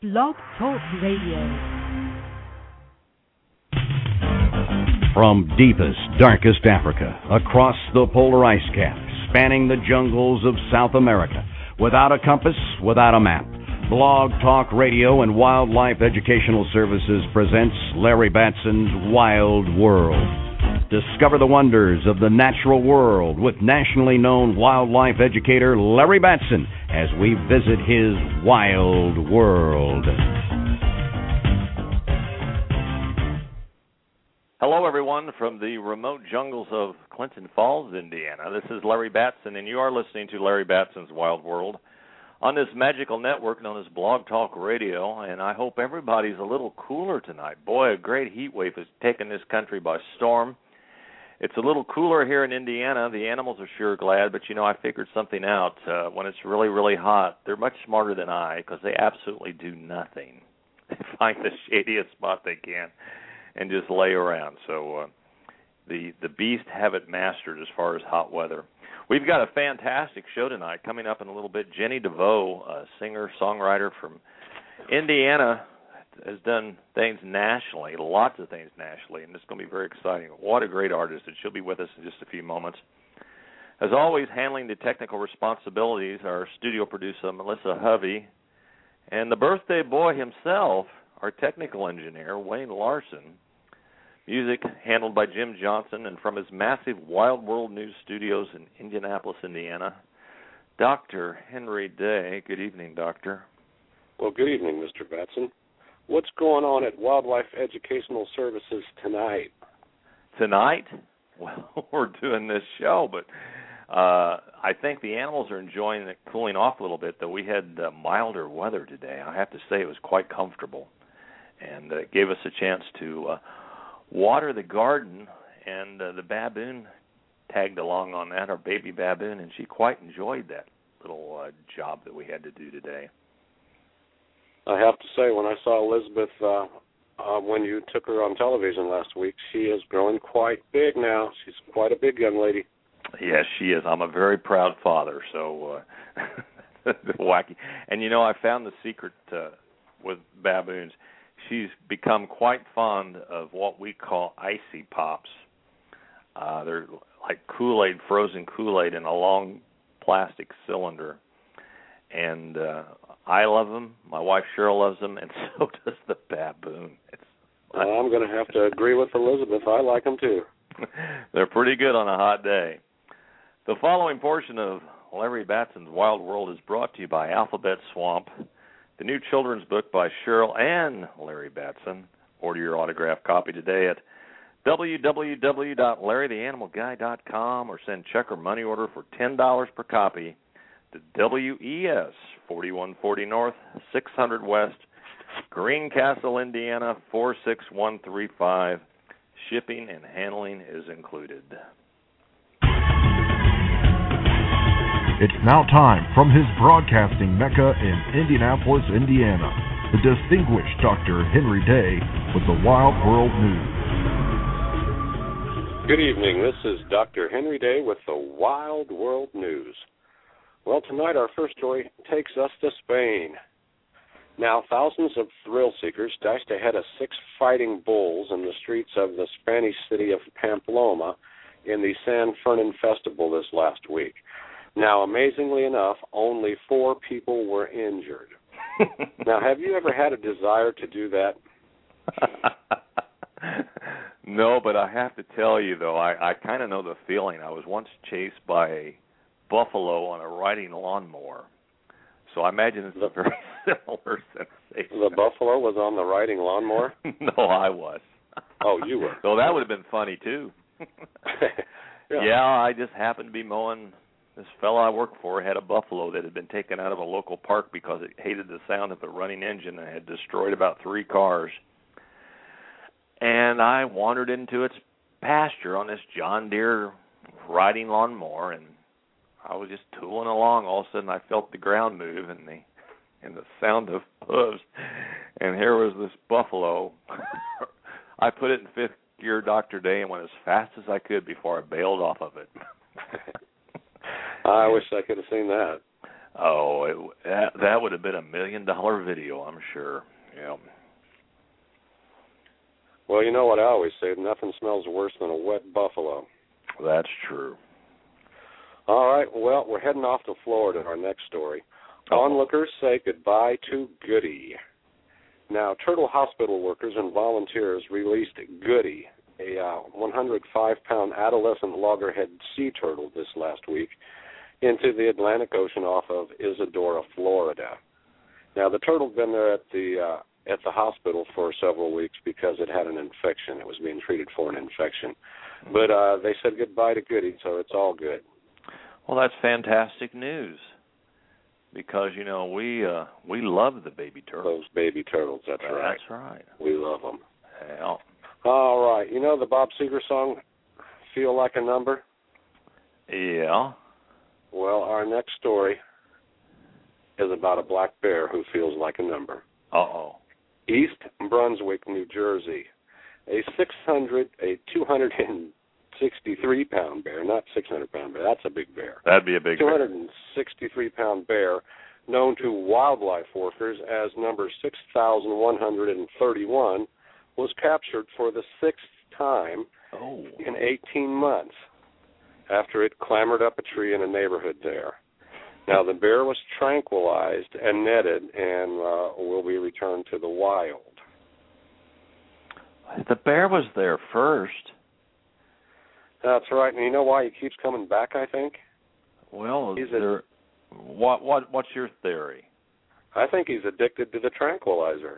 Blog Talk Radio. From deepest, darkest Africa, across the polar ice cap, spanning the jungles of South America, without a compass, without a map, Blog Talk Radio and Wildlife Educational Services presents Larry Batson's Wild World. Discover the wonders of the natural world with nationally known wildlife educator Larry Batson as we visit his wild world. Hello, everyone, from the remote jungles of Clinton Falls, Indiana. This is Larry Batson, and you are listening to Larry Batson's Wild World on this magical network known as Blog Talk Radio, and I hope everybody's a little cooler tonight. Boy, a great heat wave has taken this country by storm. It's a little cooler here in Indiana. The animals are sure glad, but, you know, I figured something out. When it's really, really hot, they're much smarter than I because they absolutely do nothing. They find the shadiest spot they can and just lay around. So the beasts have it mastered as far as hot weather. We've got a fantastic show tonight. Coming up in a little bit, Jenny DeVoe, a singer-songwriter from Indiana, has done things nationally, lots of things nationally, and it's going to be very exciting. What a great artist, and she'll be with us in just a few moments. As always, handling the technical responsibilities, our studio producer, Melissa Hovey, and the birthday boy himself, our technical engineer, Wayne Larson. Music handled by Jim Johnson, and from his massive Wild World News studios in Indianapolis, Indiana, Dr. Henry Day. Good evening, Doctor. Well, good evening, Mr. Batson. What's going on at Wildlife Educational Services tonight? Tonight? Well, we're doing this show, but I think the animals are enjoying it cooling off a little bit, though we had milder weather today. I have to say it was quite comfortable, and it gave us a chance to water the garden, and the baboon tagged along on that, our baby baboon, and she quite enjoyed that little job that we had to do today. I have to say, when I saw Elizabeth when you took her on television last week, she is growing quite big now. She's quite a big young lady. Yes, she is. I'm a very proud father, so wacky. And, you know, I found the secret with baboons. She's become quite fond of what we call icy pops. They're like Kool-Aid, frozen Kool-Aid in a long plastic cylinder. And I love them. My wife Cheryl loves them, and so does the baboon. I'm going to have to agree with Elizabeth. I like them, too. They're pretty good on a hot day. The following portion of Larry Batson's Wild World is brought to you by Alphabet Swamp, the new children's book by Cheryl and Larry Batson. Order your autographed copy today at www.larrytheanimalguy.com or send check or money order for $10 per copy to WES 4140 North, 600 West, Greencastle, Indiana 46135. Shipping and handling is included. It's now time from his broadcasting mecca in Indianapolis, Indiana, the distinguished Dr. Henry Day with the Wild World News. Good evening. This is Dr. Henry Day with the Wild World News. Well, tonight our first story takes us to Spain. Now, thousands of thrill seekers dashed ahead of 6 fighting bulls in the streets of the Spanish city of Pamplona in the San Fernan Festival this last week. Now, amazingly enough, only 4 people were injured. Now, have you ever had a desire to do that? No, but I have to tell you, though, I kind of know the feeling. I was once chased by a buffalo on a riding lawnmower. So I imagine it's a very similar sensation. The buffalo was on the riding lawnmower? No, I was. Oh, you were. So that would have been funny, too. Yeah, I just happened to be mowing. This fellow I worked for had a buffalo that had been taken out of a local park because it hated the sound of a running engine and had destroyed about 3 cars. And I wandered into its pasture on this John Deere riding lawnmower, and I was just tooling along. All of a sudden, I felt the ground move and the sound of hooves, and here was this buffalo. I put it in 5th gear, Dr. Day, and went as fast as I could before I bailed off of it. I wish I could have seen that. Oh, that would have been $1 million video, I'm sure. Yeah. Well, you know what I always say, nothing smells worse than a wet buffalo. That's true. All right, well, we're heading off to Florida, our next story. Onlookers say goodbye to Goody. Now, turtle hospital workers and volunteers released Goody, a 105-pound adolescent loggerhead sea turtle this last week, into the Atlantic Ocean off of Isadora, Florida. Now, the turtle had been there at the hospital for several weeks because it had an infection. It was being treated for an infection. But they said goodbye to Goody, so it's all good. Well, that's fantastic news because, you know, we love the baby turtles. Those baby turtles, that's right. That's right. We love them. Yeah. All right. You know the Bob Seger song, Feel Like a Number? Yeah. Well, our next story is about a black bear who feels like a number. Uh-oh. East Brunswick, New Jersey. A 263-pound bear, not 600-pound bear. That's a big bear. That'd be a big 263-pound bear, known to wildlife workers as number 6,131, was captured for the 6th time in 18 months after it clambered up a tree in a neighborhood there. Now, the bear was tranquilized and netted and will be returned to the wild. The bear was there first. That's right. And you know why he keeps coming back, I think? Well, what's your theory? I think he's addicted to the tranquilizer.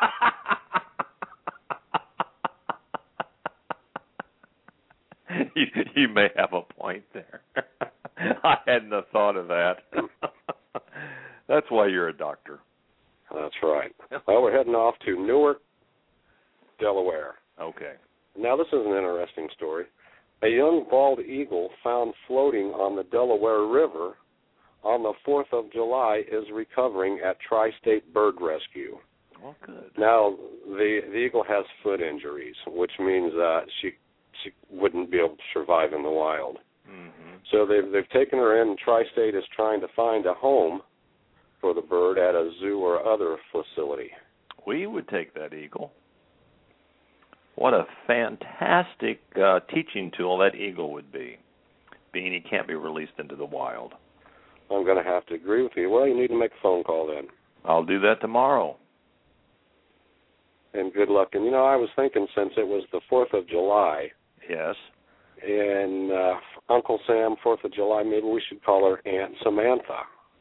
You may have a point there. I hadn't thought of that. That's why you're a doctor. That's right. Well, we're heading off to Newark, Delaware. Okay. Now, this is an interesting story. A young bald eagle found floating on the Delaware River on the 4th of July is recovering at Tri-State Bird Rescue. Well, good. Now, the eagle has foot injuries, which means she wouldn't be able to survive in the wild. Mm-hmm. So they've taken her in, and Tri-State is trying to find a home for the bird at a zoo or other facility. We would take that eagle. What a fantastic teaching tool that eagle would be, being he can't be released into the wild. I'm going to have to agree with you. Well, you need to make a phone call then. I'll do that tomorrow. And good luck. And, you know, I was thinking since it was the 4th of July. Yes. And Uncle Sam, 4th of July, maybe we should call her Aunt Samantha.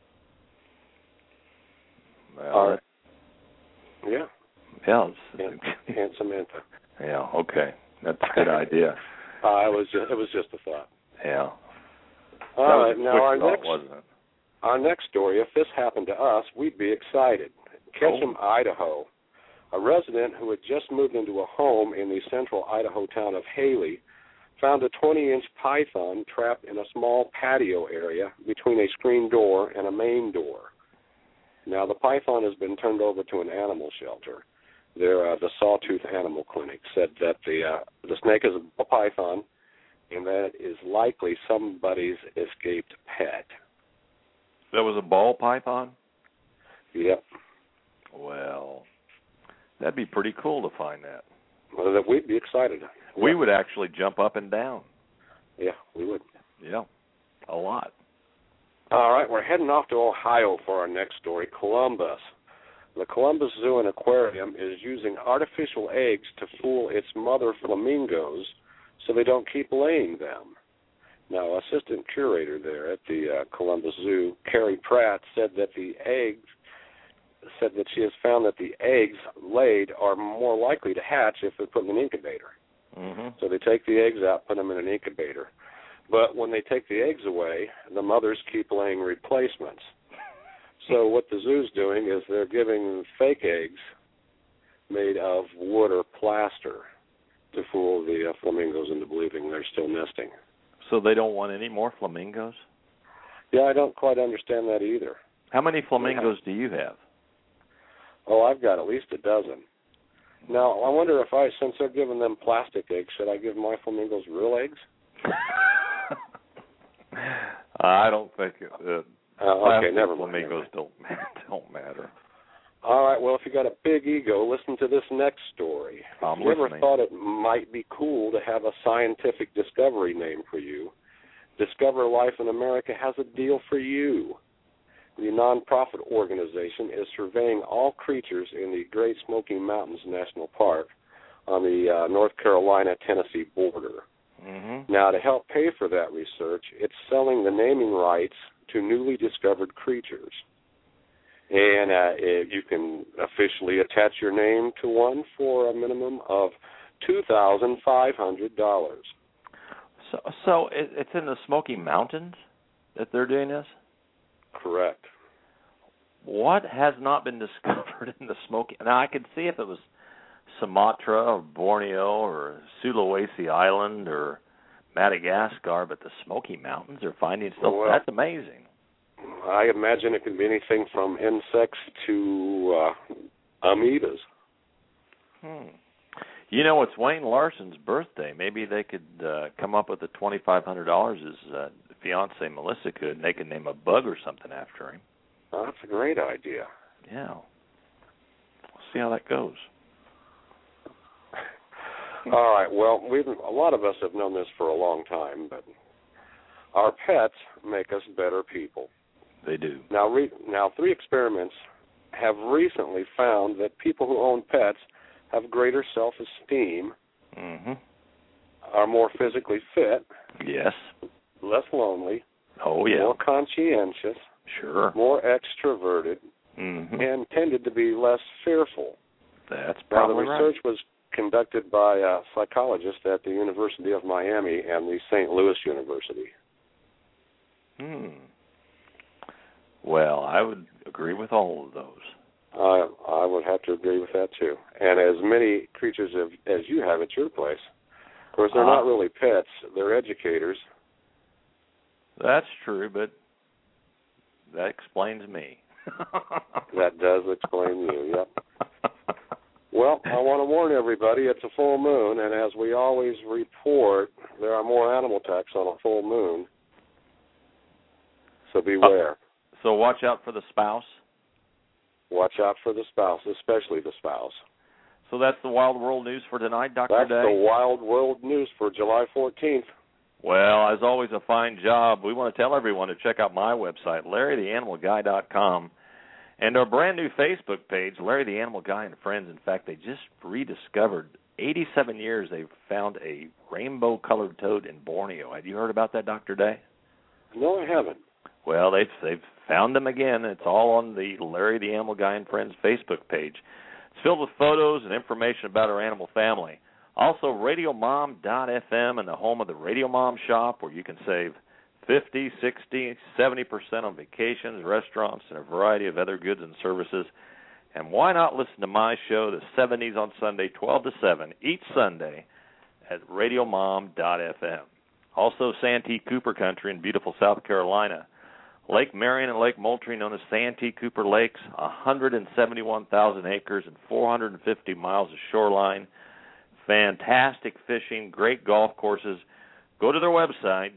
Well, yeah. Yeah. Aunt Samantha. Yeah, okay. That's a good idea. It was just a thought. Yeah. All right. Now, our next story, if this happened to us, we'd be excited. Ketchum, Idaho. A resident who had just moved into a home in the central Idaho town of Haley found a 20-inch python trapped in a small patio area between a screen door and a main door. Now, the python has been turned over to an animal shelter. The Sawtooth Animal Clinic said that the snake is a python and that it is likely somebody's escaped pet. That was a ball python? Yep. Well, that'd be pretty cool to find that. Well, that we'd be excited. We would actually jump up and down. Yeah, we would. Yeah, a lot. All right, we're heading off to Ohio for our next story, Columbus. The Columbus Zoo and Aquarium is using artificial eggs to fool its mother flamingos so they don't keep laying them. Now, assistant curator there at the Columbus Zoo, Carrie Pratt, said that she has found that the eggs laid are more likely to hatch if they're put in an incubator. Mm-hmm. So they take the eggs out, put them in an incubator. But when they take the eggs away, the mothers keep laying replacements. So what the zoo's doing is they're giving fake eggs made of wood or plaster to fool the flamingos into believing they're still nesting. So they don't want any more flamingos? Yeah, I don't quite understand that either. How many flamingos do you have? Oh, I've got at least a dozen. Now, I wonder if since they're giving them plastic eggs, should I give my flamingos real eggs? I don't think Okay, never mind. Flamingos don't matter. All right, well, if you got a big ego, listen to this next story. I'm If you ever listening. thought it might be cool to have a scientific discovery name for you, Discover Life in America has a deal for you. The nonprofit organization is surveying all creatures in the Great Smoky Mountains National Park on the North Carolina-Tennessee border. Mm-hmm. Now, to help pay for that research, it's selling the naming rights to newly discovered creatures. And you can officially attach your name to one for a minimum of $2,500. So it's in the Smoky Mountains that they're doing this? Correct. What has not been discovered in the Smoky? Now, I could see if it was Sumatra or Borneo or Sulawesi Island or Madagascar, but the Smoky Mountains are finding stuff. Well, that's amazing. I imagine it could be anything from insects to amoebas. You know, it's Wayne Larson's birthday. Maybe they could come up with the $2,500 his fiancée Melissa could, and they could name a bug or something after him. Oh, that's a great idea. Yeah. We'll see how that goes. All right. Well, a lot of us have known this for a long time, but our pets make us better people. They do. Now, 3 experiments have recently found that people who own pets have greater self-esteem, are more physically fit, yes, less lonely, more conscientious, sure, more extroverted, and tended to be less fearful. That's Now, probably the research was conducted by psychologists at the University of Miami and the St. Louis University. Well, I would agree with all of those. I would have to agree with that, too. And as many creatures as you have at your place. Of course, they're not really pets. They're educators. That's true, but that explains me. That does explain you, yep. Well, I want to warn everybody, it's a full moon, and as we always report, there are more animal attacks on a full moon. So beware. So watch out for the spouse? Watch out for the spouse, especially the spouse. So that's the Wild World News for tonight, Dr. Day? That's the Wild World News for July 14th. Well, as always, a fine job. We want to tell everyone to check out my website, LarryTheAnimalGuy.com, and our brand new Facebook page, Larry the Animal Guy and Friends. In fact, they just rediscovered, 87 years, they've found a rainbow-colored toad in Borneo. Have you heard about that, Dr. Day? No, I haven't. Well, they've found them again. It's all on the Larry the Animal Guy and Friends Facebook page. It's filled with photos and information about our animal family. Also, RadioMom.fm and the home of the Radio Mom Shop, where you can save 50, 60, 70% on vacations, restaurants, and a variety of other goods and services. And why not listen to my show, The 70s on Sunday, 12 to 7, each Sunday at RadioMom.fm. Also, Santee Cooper Country in beautiful South Carolina. Lake Marion and Lake Moultrie, known as Santee Cooper Lakes, 171,000 acres and 450 miles of shoreline. Fantastic fishing, great golf courses. Go to their website,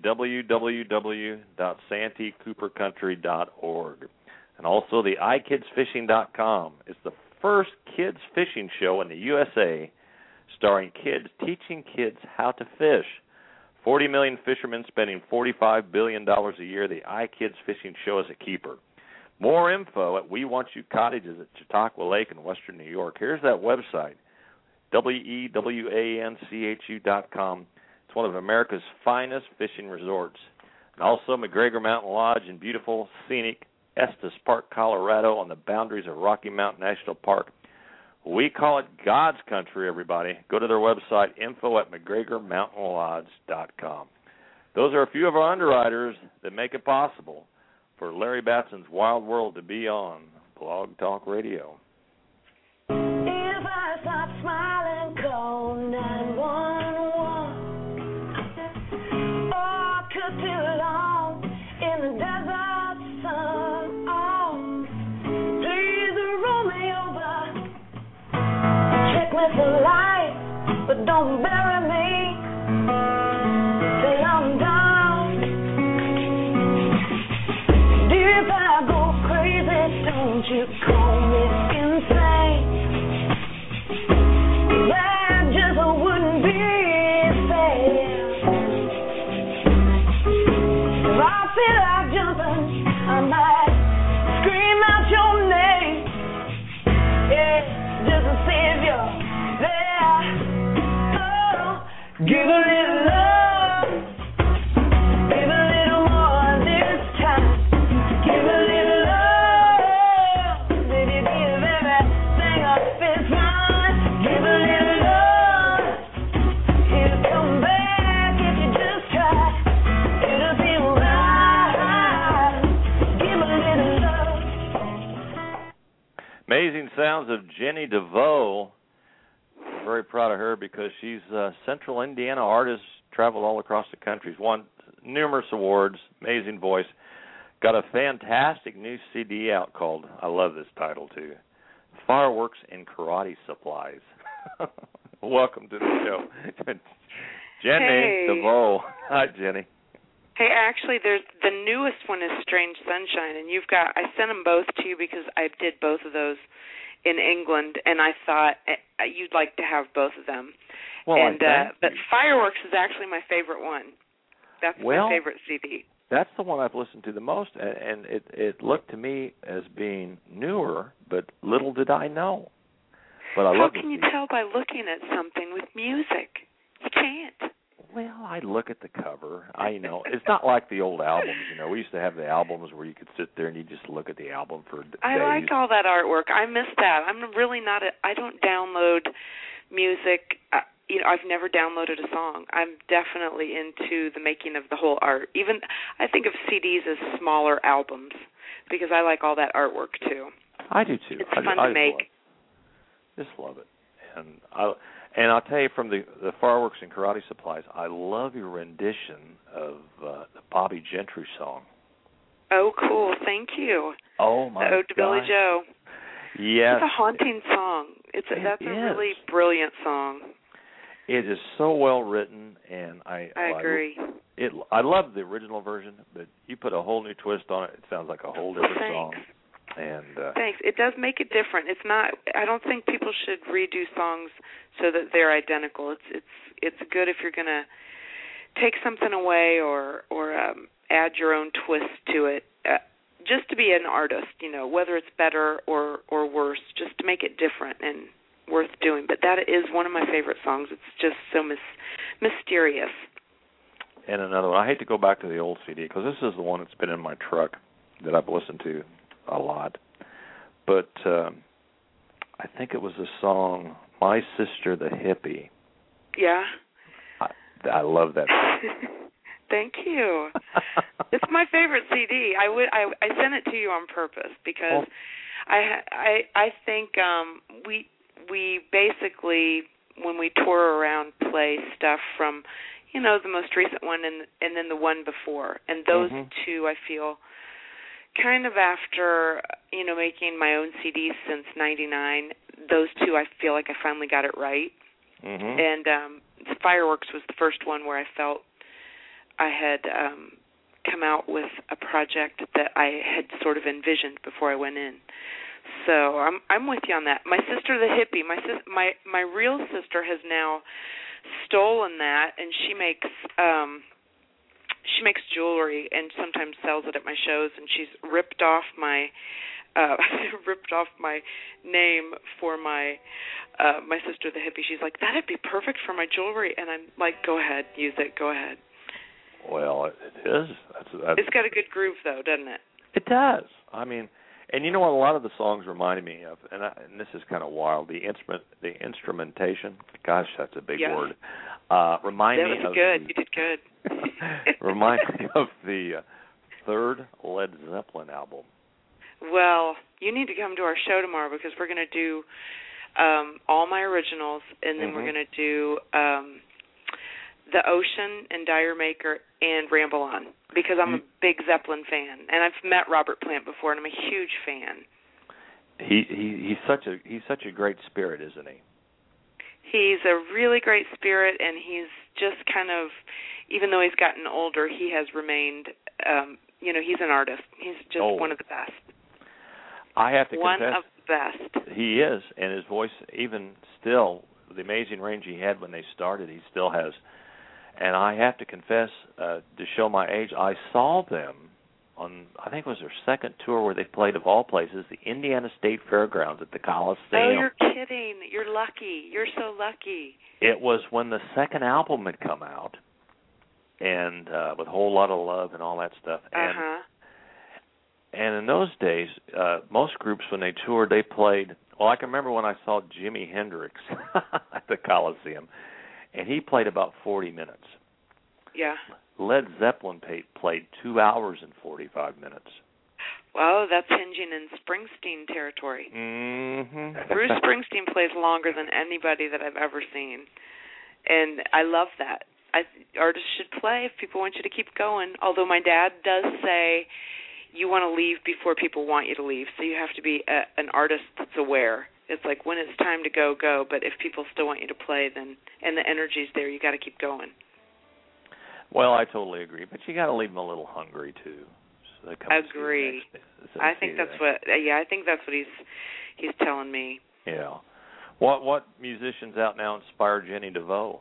www.santeecoopercountry.org. And also the iKidsFishing.com is the first kids fishing show in the USA starring kids teaching kids how to fish. 40 million fishermen spending $45 billion a year. The iKids Fishing Show is a keeper. More info at We Want You Cottages at Chautauqua Lake in western New York. Here's that website, WEWANCHU.com. It's one of America's finest fishing resorts. And also McGregor Mountain Lodge in beautiful, scenic Estes Park, Colorado, on the boundaries of Rocky Mountain National Park. We call it God's country, everybody. Go to their website, info@McGregorMountainLodge.com. Those are a few of our underwriters that make it possible for Larry Batson's Wild World to be on Blog Talk Radio. If I stop smiling, call 911. Oh, I could be alone in the desert sun. Oh, please roll me over. Check me for life, but don't bury me till I'm done. Deep Give a little love. Give a little more this time. Give a little love. Baby, be the very thing I feel fine. Give a little love. It'll come back if you just try. It'll feel right. Give a little love. Amazing sounds of Jenny DeVoe. I'm very proud of her because she's a Central Indiana artist, traveled all across the country. She's won numerous awards, amazing voice. Got a fantastic new CD out called, I love this title too, Fireworks and Karate Supplies. Welcome to the show. Jenny DeVoe. Hi, Jenny. Hey, actually, there's the newest one is Strange Sunshine, and I sent them both to you because I did both of those in England, and I thought you'd like to have both of them. Well, but Fireworks is actually my favorite one. That's my favorite CD. That's the one I've listened to the most, and it looked to me as being newer, but little did I know. But How can you tell by looking at something with music? You can't. Well, I look at the cover. It's not like the old albums. We used to have the albums where you could sit there and you just look at the album for days. I like all that artwork. I miss that. I'm really not. I don't download music. I've never downloaded a song. I'm definitely into the making of the whole art. Even I think of CDs as smaller albums because I like all that artwork too. I do too. It's fun to make. Just love it, and I'll tell you from the Fireworks and Karate Supplies, I love your rendition of the Bobby Gentry song. Oh, cool! Thank you. Oh my God. The Ode to Billy Joe. Yes. It's a haunting song. That's a really brilliant song. It is so well written, and I agree. I love the original version, but you put a whole new twist on it. It sounds like a whole different song. And thanks. It does make it different. It's not. I don't think people should redo songs so that they're identical. It's good if you're going to take something away or add your own twist to it. Just to be an artist, whether it's better or worse, just to make it different and worth doing. But that is one of my favorite songs. It's just so mysterious. And another one. I hate to go back to the old CD because this is the one that's been in my truck that I've listened to a lot. But I think it was the song My Sister the Hippie. Yeah. I love that song. Thank you. It's my favorite CD. I sent it to you on purpose because I think we basically, when we tour around, play stuff from the most recent one and then the one before, and those two I feel kind of after making my own CDs since '99. Those two I feel like I finally got it right. And Fireworks was the first one where I felt I had come out with a project that I had sort of envisioned before I went in. So I'm with you on that. My Sister the Hippie, my real sister has now stolen that, and she makes jewelry and sometimes sells it at my shows, and she's ripped off my name for my Sister the Hippie. She's like, that'd be perfect for my jewelry, and I'm like, go ahead, use it, go ahead. Well, it is. It's got a good groove, though, doesn't it? It does. I mean, and you know what? A lot of the songs reminded me of, and this is kind of wild. The instrumentation. Gosh, that's a big word. Remind me of. You did good. Remind me of the third Led Zeppelin album. Well, you need to come to our show tomorrow because we're going to do all my originals, and then we're going to do The Ocean and Dire Maker and Ramble On because I'm a big Zeppelin fan, and I've met Robert Plant before, and I'm a huge fan. He's such a great spirit, isn't he? He's a really great spirit, and he's just kind of, even though he's gotten older, he has remained, he's an artist. He's just one of the best. I have to confess. One of the best. He is, and his voice, even still, the amazing range he had when they started, he still has. And I have to confess, to show my age, I saw them I think it was their second tour where they played, of all places, the Indiana State Fairgrounds at the Coliseum. Oh, you're kidding. You're lucky. You're so lucky. It was when the second album had come out, and with a Whole Lot of Love and all that stuff. And in those days, most groups, when they toured, they played, well, I can remember when I saw Jimi Hendrix at the Coliseum, and he played about 40 minutes. Yeah. Led Zeppelin played 2 hours and 45 minutes. Well, that's hinging in Springsteen territory. Mm-hmm. Bruce Springsteen plays longer than anybody that I've ever seen. And I love that. Artists should play if people want you to keep going. Although my dad does say you want to leave before people want you to leave. So you have to be an artist that's aware. It's like when it's time to go, go. But if people still want you to play, then and the energy's there, you got to keep going. Well, I totally agree, but you got to leave them a little hungry too. So agree. I think that's what. I think that's what he's telling me. Yeah. What musicians out now inspire Jenny DeVoe?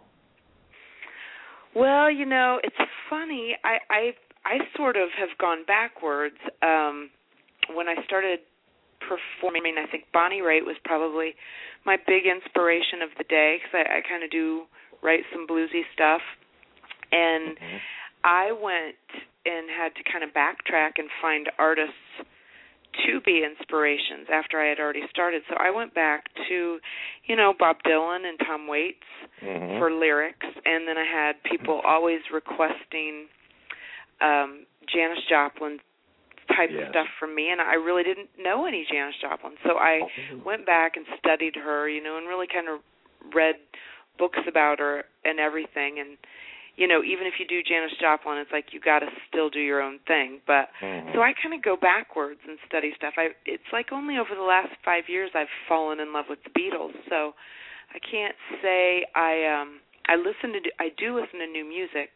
Well, it's funny. I sort of have gone backwards. When I started performing, I think Bonnie Raitt was probably my big inspiration of the day because I kind of do write some bluesy stuff. And I went and had to kind of backtrack and find artists to be inspirations after I had already started. So I went back to, Bob Dylan and Tom Waits for lyrics. And then I had people always requesting Janis Joplin type stuff from me. And I really didn't know any Janis Joplin. So I went back and studied her, and really kind of read books about her and everything. And even if you do Janis Joplin, it's like you got to still do your own thing. But so I kind of go backwards and study stuff. It's like only over the last 5 years I've fallen in love with the Beatles. So I can't say I do listen to new music,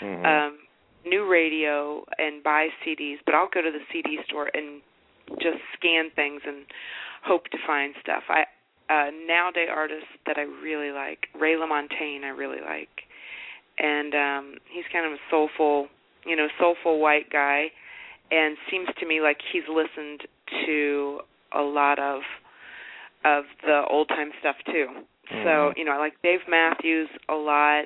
new radio, and buy CDs. But I'll go to the CD store and just scan things and hope to find stuff. Nowadays artists that I really like, Ray LaMontagne I really like. And he's kind of a soulful white guy, and seems to me like he's listened to a lot of the old time stuff too. So I like Dave Matthews a lot.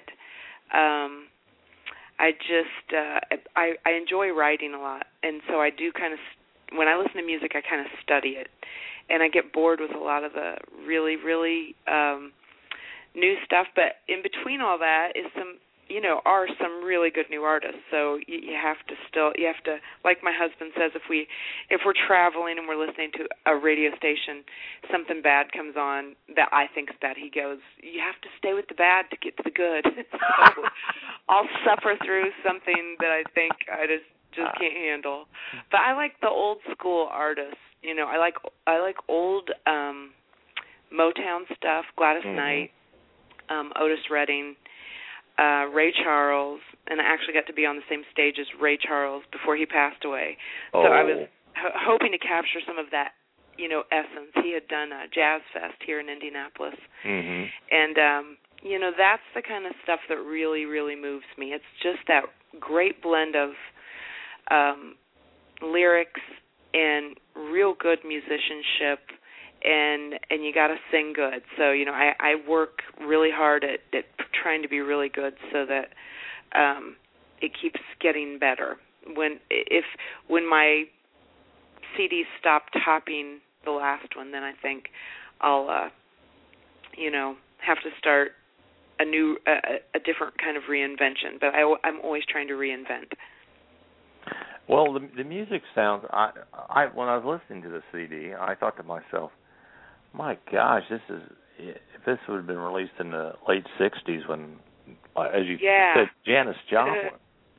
I enjoy writing a lot, and so I do kind of when I listen to music, I kind of study it, and I get bored with a lot of the really new stuff. But in between all that is are some really good new artists. So you have to, like my husband says, if we're traveling and we're listening to a radio station, something bad comes on that I think is bad, he goes, you have to stay with the bad to get to the good. So I'll suffer through something that I think I just can't handle. But I like the old school artists. I like old Motown stuff, Gladys Knight, Otis Redding, Ray Charles, and I actually got to be on the same stage as Ray Charles before he passed away. So I was hoping to capture some of that, essence. He had done a Jazz Fest here in Indianapolis. And, that's the kind of stuff that really, really moves me. It's just that great blend of lyrics and real good musicianship, and you got to sing good. So, I work really hard at trying to be really good so that it keeps getting better. When my CDs stop topping the last one, then I think I'll have to start a different kind of reinvention. But I'm always trying to reinvent. Well, the music sounds. When I was listening to the CD, I thought to myself, my gosh, if this would have been released in the late '60s, when, as you said, Janis Joplin.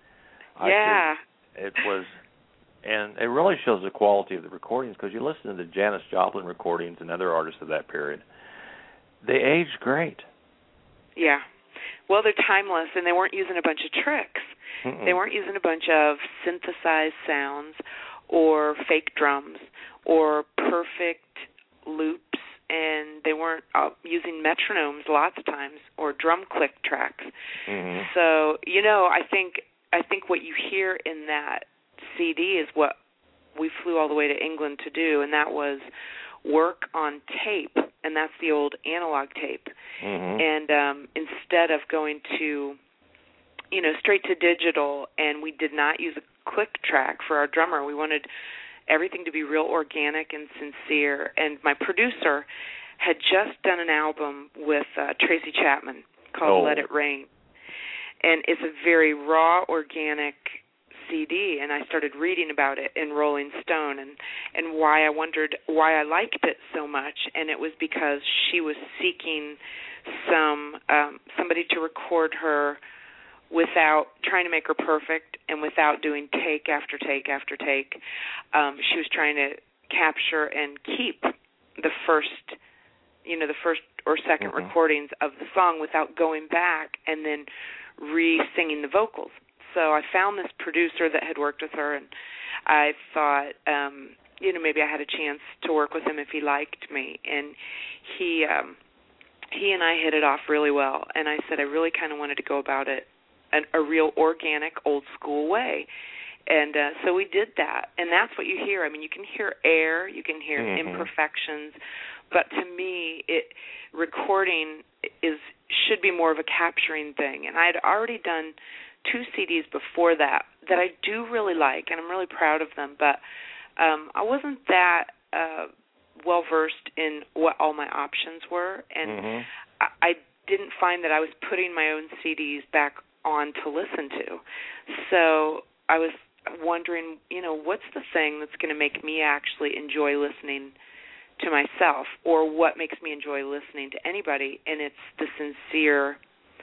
It was, and it really shows the quality of the recordings, because you listen to the Janis Joplin recordings and other artists of that period. They aged great. Yeah. Well, they're timeless, and they weren't using a bunch of tricks. They weren't using a bunch of synthesized sounds or fake drums or perfect loops, and they weren't using metronomes lots of times or drum click tracks. So, I think what you hear in that CD is what we flew all the way to England to do, and that was work on tape, and that's the old analog tape. Mm-hmm. And instead of going to, straight to digital, and we did not use a click track for our drummer. We wanted everything to be real organic and sincere. And my producer had just done an album with Tracy Chapman called Let It Rain. And it's a very raw, organic CD, and I started reading about it in Rolling Stone and why I wondered why I liked it so much, and it was because she was seeking somebody to record her without trying to make her perfect and without doing take after take after take. She was trying to capture and keep the first or second recordings of the song without going back and then re-singing the vocals. So I found this producer that had worked with her, and I thought, maybe I had a chance to work with him if he liked me. And he and I hit it off really well. And I said I really kind of wanted to go about it a real organic, old-school way. And so we did that. And that's what you hear. I mean, you can hear air, you can hear imperfections, but to me, recording should be more of a capturing thing. And I had already done 2 CDs before that I do really like, and I'm really proud of them, but I wasn't that well-versed in what all my options were, and I didn't find that I was putting my own CDs back on to listen to. So I was wondering, what's the thing that's going to make me actually enjoy listening to myself, or what makes me enjoy listening to anybody, and it's the sincere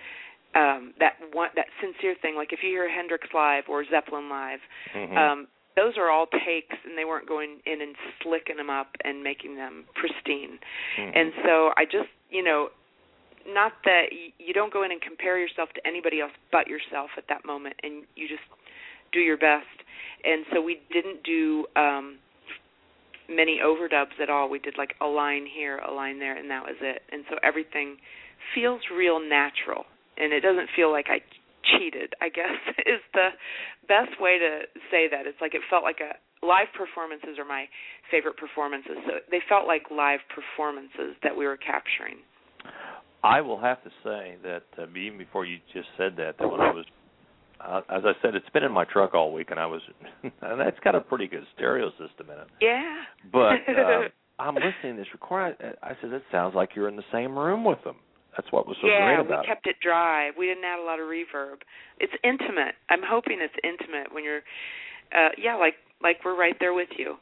that sincere thing. Like if you hear Hendrix live or Zeppelin live, those are all takes, and they weren't going in and slicking them up and making them pristine. And so I just, not that you don't go in and compare yourself to anybody else but yourself at that moment, and you just do your best. And so we didn't do many overdubs at all. We did like a line here, a line there, and that was it. And so everything feels real natural. And it doesn't feel like I cheated, I guess, is the best way to say that. It's like it felt like live performances are my favorite performances. So they felt like live performances that we were capturing. I will have to say that even before you just said that when I was, as I said, it's been in my truck all week, and and that's got a pretty good stereo system in it. Yeah. But I'm listening to this recording. I said, it sounds like you're in the same room with them. That's what was so great about it. Yeah, we kept it dry. We didn't add a lot of reverb. It's intimate. I'm hoping it's intimate when you're, like we're right there with you.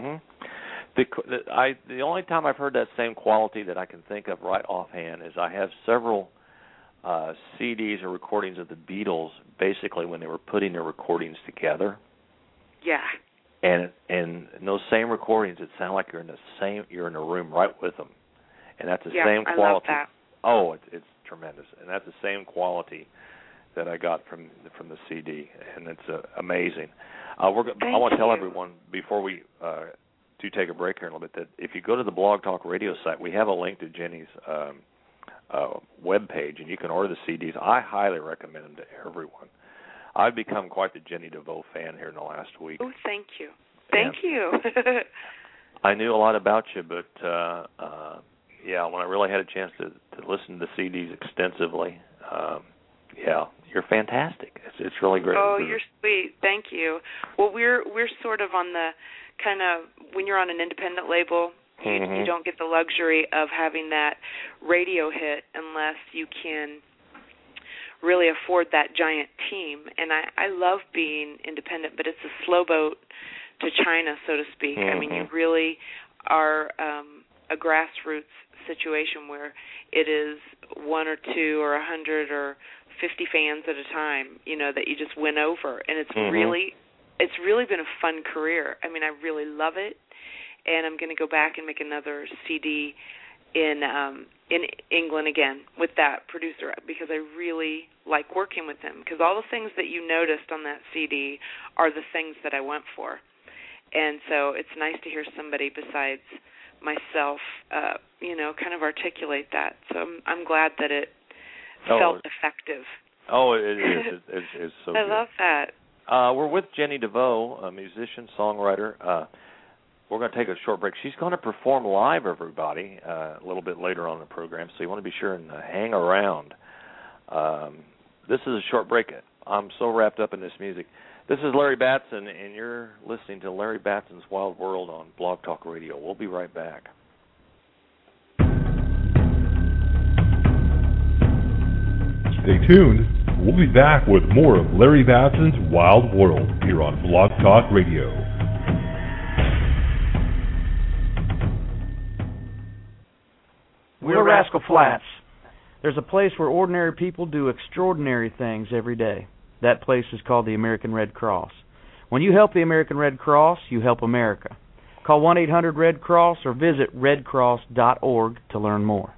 The only time I've heard that same quality that I can think of right offhand is I have several CDs or recordings of the Beatles, basically when they were putting their recordings together. Yeah. And in those same recordings, it sounds like you're in a room right with them, and that's the same quality. I love that. Oh, it's tremendous, and that's the same quality that I got from the CD, and it's amazing. I want to tell everyone before we do take a break here in a little bit that if you go to the Blog Talk Radio site, we have a link to Jenny's web page, and you can order the CDs. I highly recommend them to everyone. I've become quite the Jenny DeVoe fan here in the last week. Oh, thank you. Thank you. I knew a lot about you, but when I really had a chance to listen to the CDs extensively, you're fantastic. It's really great. Oh, you're sweet. Thank you. Well, we're sort of on the kind of, when you're on an independent label, you don't get the luxury of having that radio hit unless you can really afford that giant team. And I love being independent, but it's a slow boat to China, so to speak. I mean, you really are a grassroots situation where it is 1 or 2 or 100 or 50 fans at a time, that you just win over. And it's really been a fun career. I mean, I really love it. And I'm going to go back and make another CD in England again with that producer because I really like working with him, because all the things that you noticed on that CD are the things that I went for. And so it's nice to hear somebody besides myself, kind of articulate that. So I'm glad that it felt effective. Oh, it is. It's so I good. love that. We're with Jenny DeVoe, a musician, songwriter. We're going to take a short break. She's going to perform live, everybody, a little bit later on in the program, so you want to be sure and hang around. This is a short break. I'm so wrapped up in this music. This is Larry Batson, and you're listening to Larry Batson's Wild World on Blog Talk Radio. We'll be right back. Stay tuned. We'll be back with more of Larry Batson's Wild World here on Blog Talk Radio. We're Rascal Flatts. There's a place where ordinary people do extraordinary things every day. That place is called the American Red Cross. When you help the American Red Cross, you help America. Call 1-800-RED-CROSS or visit redcross.org to learn more.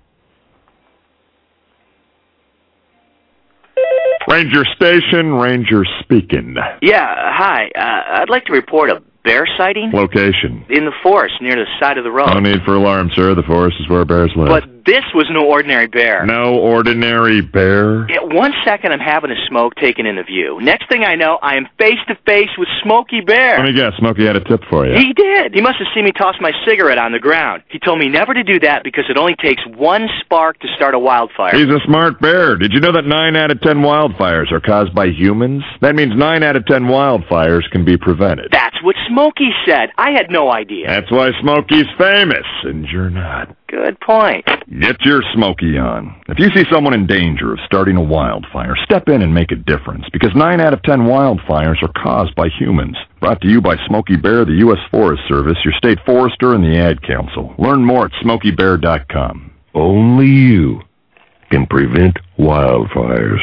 Ranger Station, Ranger speaking. Yeah, hi. I'd like to report a bear sighting. Location? In the forest, near the side of the road. No need for alarm, sir. The forest is where bears live. But this was no ordinary bear. No ordinary bear? Yeah, 1 second I'm having a smoke taken into view. Next thing I know, I am face-to-face with Smokey Bear. Let me guess, Smokey had a tip for you. He did. He must have seen me toss my cigarette on the ground. He told me never to do that because it only takes one spark to start a wildfire. He's a smart bear. Did you know that 9 out of 10 wildfires are caused by humans? That means 9 out of 10 wildfires can be prevented. That's what Smokey said. I had no idea. That's why Smokey's famous, and you're not. Good point. Get your Smokey on. If you see someone in danger of starting a wildfire, step in and make a difference, because 9 out of 10 wildfires are caused by humans. Brought to you by Smokey Bear, the U.S. Forest Service, your state forester, and the Ad Council. Learn more at SmokeyBear.com. Only you can prevent wildfires.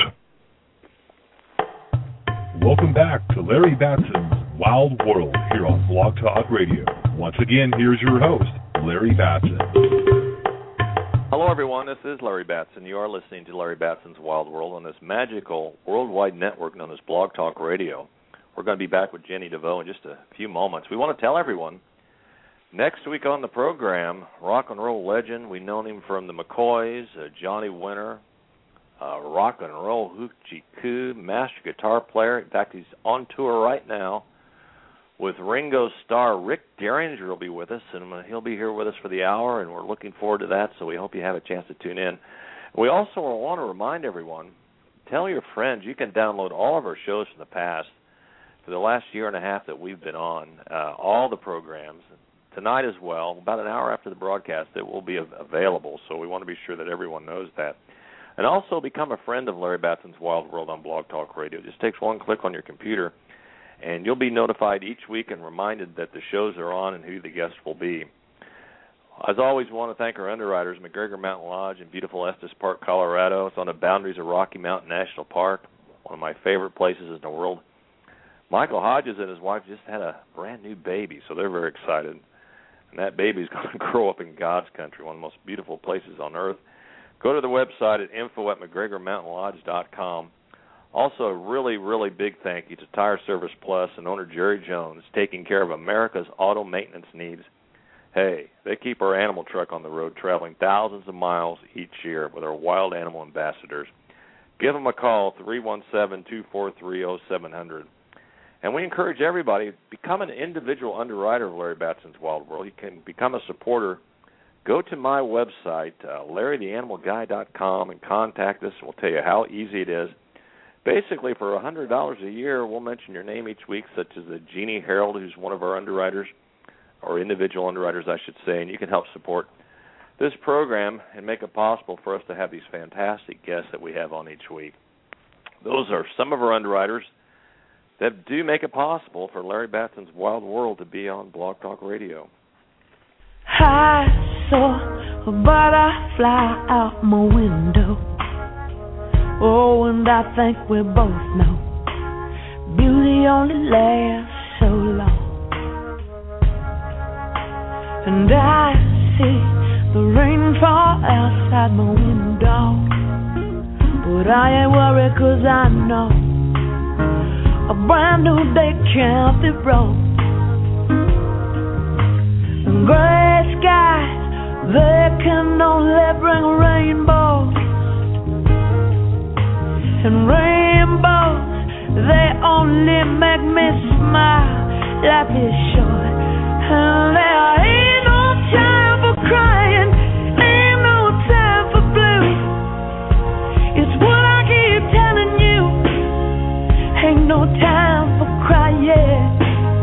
Welcome back to Larry Batson's Wild World here on Blog Talk Radio. Once again, here's your host, Larry Batson. Hello, everyone. This is Larry Batson. You are listening to Larry Batson's Wild World on this magical worldwide network known as Blog Talk Radio. We're going to be back with Jenny DeVoe in just a few moments. We want to tell everyone, next week on the program, rock and roll legend. We've known him from the McCoys, Johnny Winter, rock and roll hoochie coo, master guitar player. In fact, he's on tour right now with Ringo's star. Rick Derringer will be with us, and he'll be here with us for the hour, and we're looking forward to that, so we hope you have a chance to tune in. We also want to remind everyone, tell your friends, you can download all of our shows from the past for the last year and a half that we've been on, all the programs. Tonight as well, about an hour after the broadcast, it will be available, so we want to be sure that everyone knows that. And also become a friend of Larry Batson's Wild World on Blog Talk Radio. It just takes one click on your computer, and you'll be notified each week and reminded that the shows are on and who the guests will be. As always, we want to thank our underwriters, McGregor Mountain Lodge in beautiful Estes Park, Colorado. It's on the boundaries of Rocky Mountain National Park, one of my favorite places in the world. Michael Hodges and his wife just had a brand-new baby, so they're very excited. And that baby's going to grow up in God's country, one of the most beautiful places on earth. Go to the website at info@McGregorMountainLodge.com. Also, a really, really big thank you to Tire Service Plus and owner Jerry Jones, taking care of America's auto maintenance needs. Hey, they keep our animal truck on the road, traveling thousands of miles each year with our wild animal ambassadors. Give them a call, 317-243-0700. And we encourage everybody, become an individual underwriter of Larry Batson's Wild World. You can become a supporter. Go to my website, LarryTheAnimalGuy.com, and contact us. We'll tell you how easy it is. Basically, for $100 a year, we'll mention your name each week, such as Jeannie Harold, who's one of our underwriters, or individual underwriters, I should say, and you can help support this program and make it possible for us to have these fantastic guests that we have on each week. Those are some of our underwriters that do make it possible for Larry Batson's Wild World to be on Blog Talk Radio. I saw a butterfly out my window. Oh, and I think we both know beauty only lasts so long. And I see the rain fall outside my window, but I ain't worried 'cause I know a brand new day can't be wrong. And gray skies, they can only bring rainbows, and rainbows, they only make life is short, and there ain't no time for crying, ain't no time for blue. It's what I keep telling you, ain't no time for crying.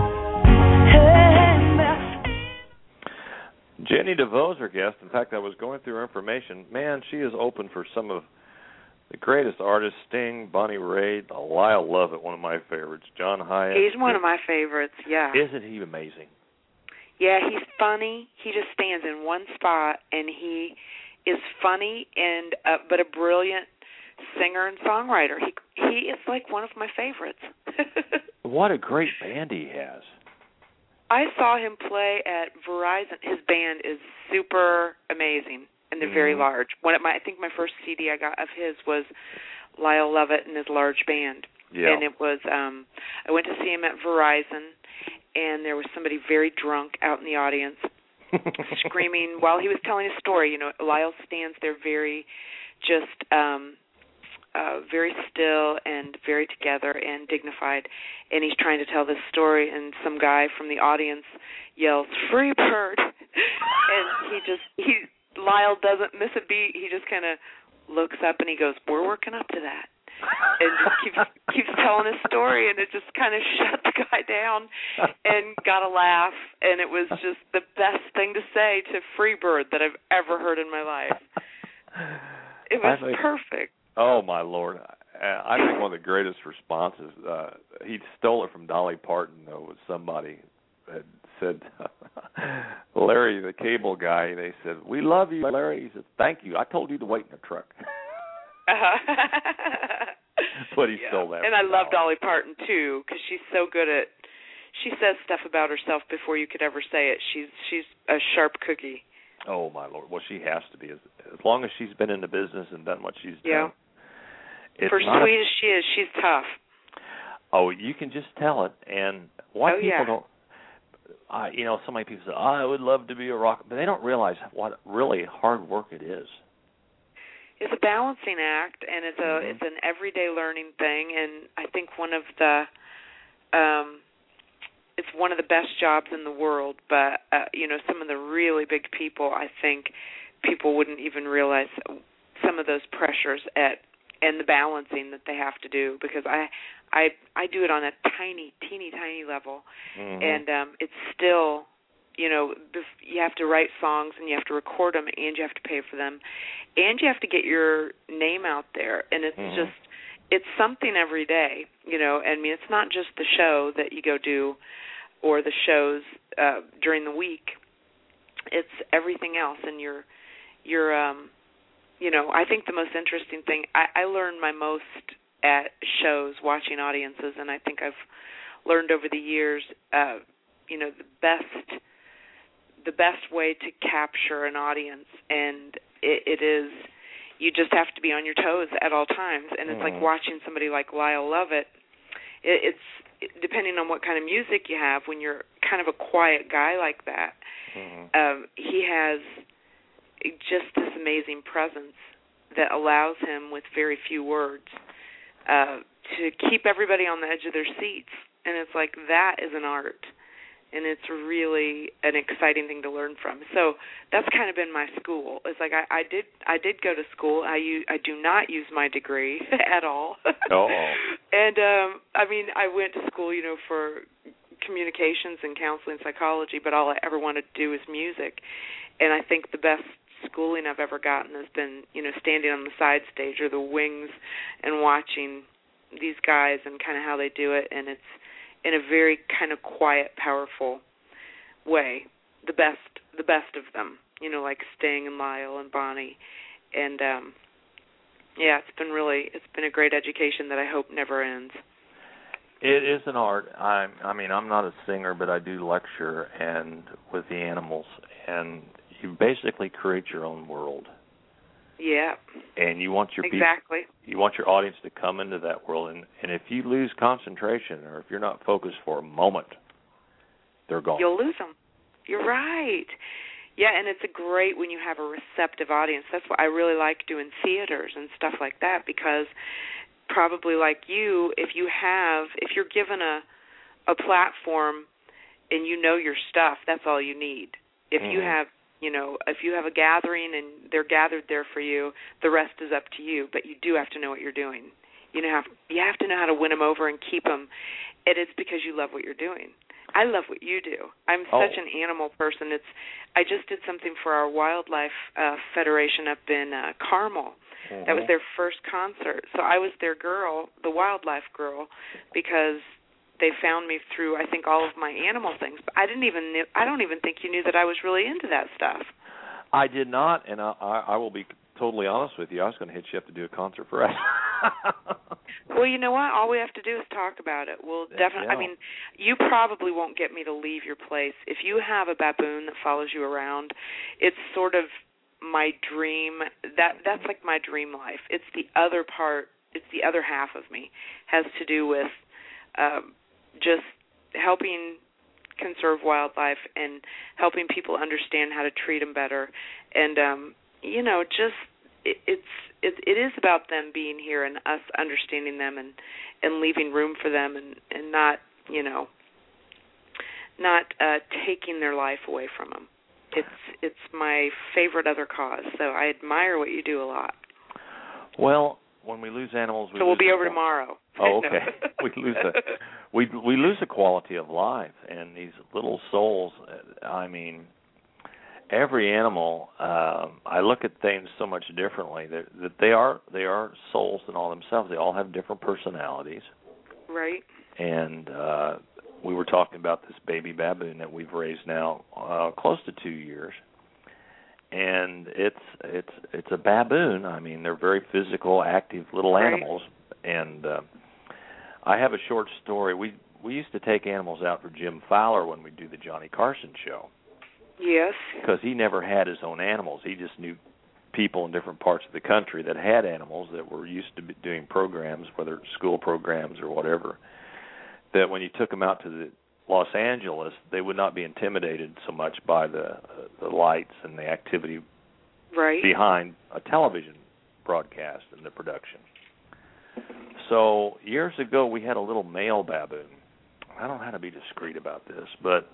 Jenny DeVoe's our guest. In fact, I was going through her information. Man, she is open for some of the greatest artists: Sting, Bonnie Raitt, Lyle Lovett, one of my favorites, John Hyatt. He's one of my favorites, yeah. Isn't he amazing? Yeah, he's funny. He just stands in one spot, and he is funny and but a brilliant singer and songwriter. He is like one of my favorites. What a great band he has. I saw him play at Verizon. His band is super amazing, and they're very large. I think my first CD I got of his was Lyle Lovett and his large band. Yeah. And it was, I went to see him at Verizon, and there was somebody very drunk out in the audience screaming while he was telling a story. You know, Lyle stands there very very still and very together and dignified, and he's trying to tell this story, and some guy from the audience yells, "Free Bird!" and Lyle doesn't miss a beat. He just kind of looks up and he goes, "We're working up to that," and just keeps telling his story, and it just kind of shut the guy down and got a laugh, and it was just the best thing to say to Free Bird that I've ever heard in my life. It was perfect. Oh, my Lord. I think one of the greatest responses, he stole it from Dolly Parton, though, was somebody had said, Larry, the cable guy, they said, "We love you, Larry." He said, "Thank you. I told you to wait in the truck." But he stole that. And I love Dolly Parton, too, because she's so good at, she says stuff about herself before you could ever say it. She's a sharp cookie. Oh, my Lord. Well, she has to be. As long as she's been in the business and done what she's done. Yeah. For sweet as she is, she's tough. Oh, you can just tell it. And why people don't, so many people say, I would love to be a rock, but they don't realize what really hard work it is. It's a balancing act, and it's an everyday learning thing, and I think it's one of the best jobs in the world, but, some of the really big people, I think people wouldn't even realize some of those pressures and the balancing that they have to do, because I do it on a teeny tiny level, and it's still, you have to write songs, and you have to record them, and you have to pay for them, and you have to get your name out there, and it's it's something every day, I mean, it's not just the show that you go do or the shows during the week. It's everything else, and you're I think the most interesting thing, I learn my most at shows, watching audiences, and I think I've learned over the years, the best way to capture an audience, and it is, you just have to be on your toes at all times, and it's like watching somebody like Lyle Lovett. It's depending on what kind of music you have, when you're kind of a quiet guy like that, he has just this amazing presence that allows him, with very few words, to keep everybody on the edge of their seats. And it's like, that is an art, and it's really an exciting thing to learn from. So that's kind of been my school. It's like I did go to school. I do not use my degree at all. Oh. And I went to school, for communications and counseling psychology, but all I ever wanted to do was music. And I think the best schooling I've ever gotten has been, standing on the side stage or the wings and watching these guys and kind of how they do it, and it's in a very kind of quiet, powerful way. The best of them, like Sting and Lyle and Bonnie, and it's been a great education that I hope never ends. It is an art. I'm not a singer, but I do lecture and with the animals, and you basically create your own world. Yeah. And you want your exactly. You want your audience to come into that world, and if you lose concentration or if you're not focused for a moment, they're gone. You'll lose them. You're right. Yeah, and it's great when you have a receptive audience. That's why I really like doing theaters and stuff like that, because probably like you, if you're given a platform and you know your stuff, that's all you need. If you have, if you have a gathering and they're gathered there for you, the rest is up to you. But you do have to know what you're doing. You have to know how to win them over and keep them. And it's because you love what you're doing. I love what you do. I'm such an animal person. I just did something for our Wildlife Federation up in Carmel. That was their first concert. So I was their girl, the wildlife girl, because they found me through, I think, all of my animal things. But I don't even think you knew that I was really into that stuff. I did not, and I will be totally honest with you. I was going to hit you up to do a concert for us. Well, you know what? All we have to do is talk about it. We'll definitely. I mean, you probably won't get me to leave your place. If you have a baboon that follows you around, it's sort of my dream. That's like my dream life. It's the other part. It's the other half of me. Has to do with just helping conserve wildlife and helping people understand how to treat them better. And it is about them being here and us understanding them and leaving room for them and not taking their life away from them. It's my favorite other cause, so I admire what you do a lot. Well, when we lose animals, so we'll be over tomorrow. Oh, okay. we lose the quality of life, and these little souls. I mean, every animal. I look at things so much differently. That they are souls in all themselves. They all have different personalities. Right. And we were talking about this baby baboon that we've raised now close to 2 years, and it's a baboon. I mean, they're very physical, active little animals. And I have a short story. We used to take animals out for Jim Fowler when we do the Johnny Carson show. Yes. Because he never had his own animals. He just knew people in different parts of the country that had animals that were used to doing programs, whether it's school programs or whatever, that when you took them out to the Los Angeles, they would not be intimidated so much by the lights and the activity behind a television broadcast and the production. So years ago, we had a little male baboon. I don't know how to be discreet about this, but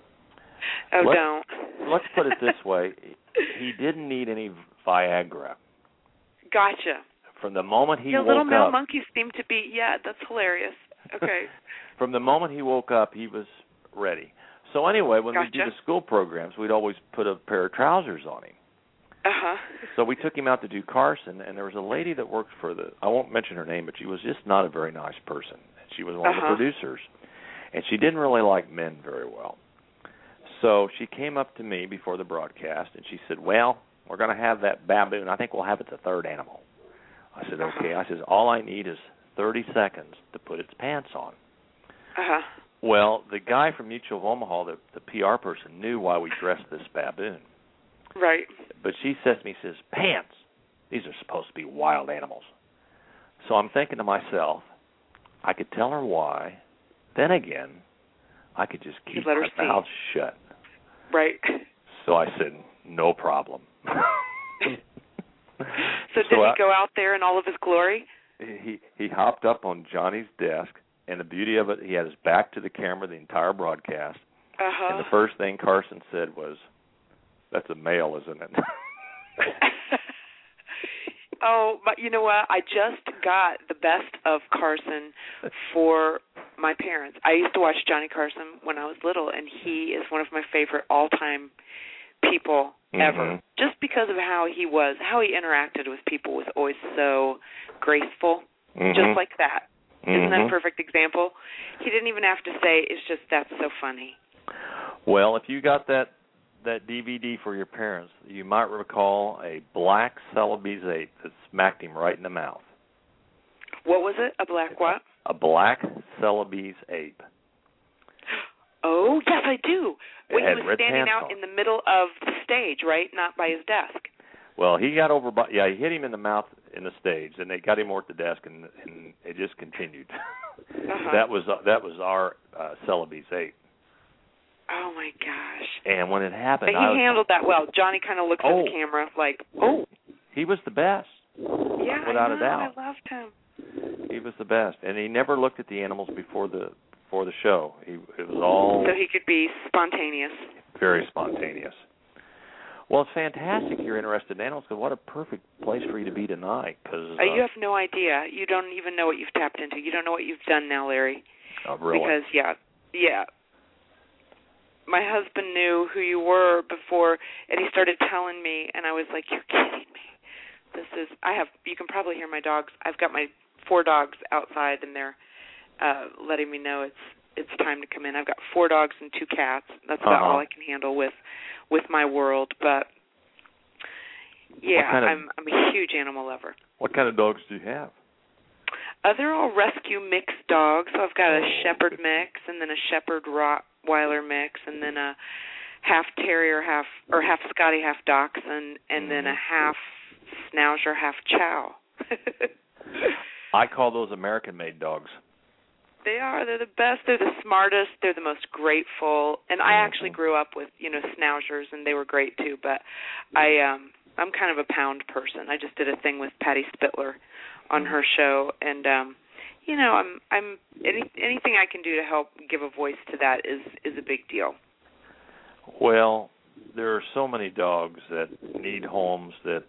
let's put it this way. He didn't need any Viagra. Gotcha. From the moment he woke up... little male monkeys seem to be... Yeah, that's hilarious. Okay. From the moment he woke up, he was ready. So anyway, when we do the school programs, we'd always put a pair of trousers on him. Uh-huh. So we took him out to do Carson, and there was a lady that worked for I won't mention her name, but she was just not a very nice person. She was one of the producers, and she didn't really like men very well. So she came up to me before the broadcast, and she said, well, we're going to have that baboon. I think we'll have it the third animal. I said, okay. I said, all I need is 30 seconds to put its pants on. Uh-huh. Well, the guy from Mutual of Omaha, the PR person, knew why we dressed this baboon. Right. But she says to me, pants, these are supposed to be wild animals. So I'm thinking to myself, I could tell her why. Then again, I could just keep my mouth shut. Right. So I said, no problem. So did he go out there in all of his glory? He hopped up on Johnny's desk, and the beauty of it, he had his back to the camera the entire broadcast. Uh-huh. And the first thing Carson said was, that's a male, isn't it? Oh, but you know what? I just got the best of Carson for my parents. I used to watch Johnny Carson when I was little, and he is one of my favorite all-time people ever. Just because of how he was, how he interacted with people was always so graceful, just like that. Isn't that a perfect example? He didn't even have to say, it's just, that's so funny. Well, if you got that DVD for your parents, you might recall a black Celebes ape that smacked him right in the mouth. What was it? A black what? A black Celebes ape. Oh, yes, I do. When he was standing out on in the middle of the stage, right? Not by his desk. Well, he got over by, he hit him in the mouth in the stage, and they got him over at the desk, and it just continued. That was our Celebes ape. Oh, my gosh. And when it happened... But he handled that well. Johnny kind of looks at the camera like, He was the best. Yeah, without a doubt. I loved him. He was the best. And he never looked at the animals before before the show. It was all so he could be spontaneous. Very spontaneous. Well, it's fantastic you're interested in animals, because what a perfect place for you to be tonight. Cause, you have no idea. You don't even know what you've tapped into. You don't know what you've done now, Larry. Oh, really? Because, yeah. My husband knew who you were before, and he started telling me, and I was like, you're kidding me. You can probably hear my dogs. I've got my 4 dogs outside, and they're letting me know it's time to come in. I've got 4 dogs and 2 cats. That's about all I can handle with my world. But yeah, I'm a huge animal lover. What kind of dogs do you have? They're all rescue mixed dogs. So I've got a shepherd mix, and then a shepherd Rottweiler mix, and then a half terrier, half Scotty, half dachshund, and then a half Schnauzer, half Chow. I call those American-made dogs. They are. They're the best. They're the smartest. They're the most grateful. And I actually grew up with, Schnauzers, and they were great too. But I'm kind of a pound person. I just did a thing with Patty Spitler on her show, and I'm anything I can do to help give a voice to that is a big deal. Well, there are so many dogs that need homes that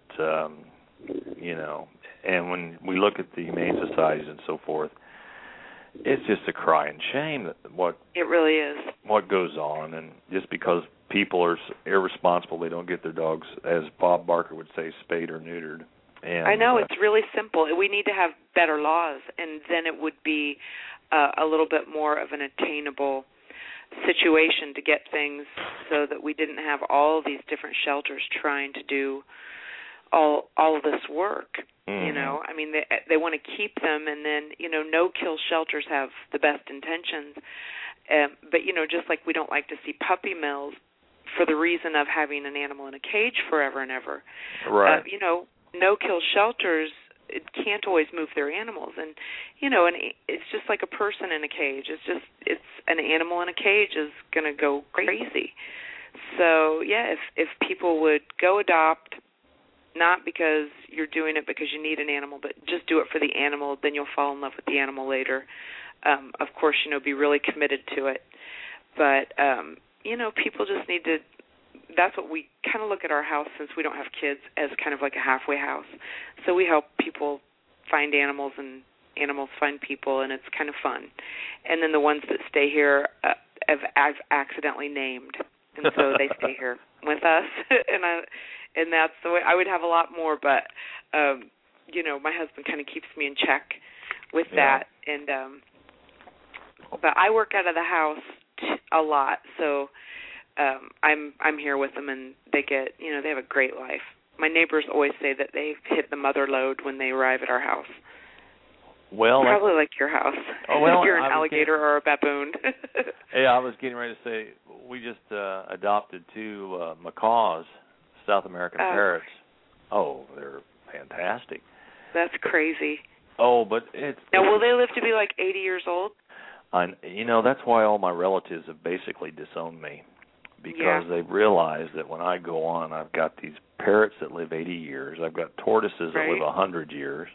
and when we look at the humane societies and so forth, it's just a crying shame that it really is what goes on, and just because people are irresponsible, they don't get their dogs, as Bob Barker would say, spayed or neutered. And I know, it's really simple. We need to have better laws, and then it would be a little bit more of an attainable situation to get things so that we didn't have all these different shelters trying to do all of this work. I mean, they want to keep them, and then no-kill shelters have the best intentions, but just like we don't like to see puppy mills for the reason of having an animal in a cage forever and ever. Right. No-kill shelters, it can't always move their animals, and and it's just like a person in a cage. It's an animal in a cage is going to go crazy. So yeah, if people would go adopt, not because you're doing it because you need an animal, but just do it for the animal, then you'll fall in love with the animal later. Of course, be really committed to it. But, people just need to, that's what we kind of look at our house, since we don't have kids, as kind of like a halfway house. So we help people find animals, and animals find people, and it's kind of fun. And then the ones that stay here, I've accidentally named, and so they stay here with us. And that's the way. I would have a lot more, but my husband kind of keeps me in check with that. And but I work out of the house a lot, so I'm here with them, and they get they have a great life. My neighbors always say that they've hit the mother lode when they arrive at our house. Well, probably like your house. Oh, well, if you're an alligator or a baboon. Yeah, I was getting ready to say we just adopted 2 macaws. South American parrots. Oh, they're fantastic. That's crazy. Oh, but it's... Now, will they live to be like 80 years old? That's why all my relatives have basically disowned me, because they've realized that when I go on, I've got these parrots that live 80 years. I've got tortoises that live 100 years.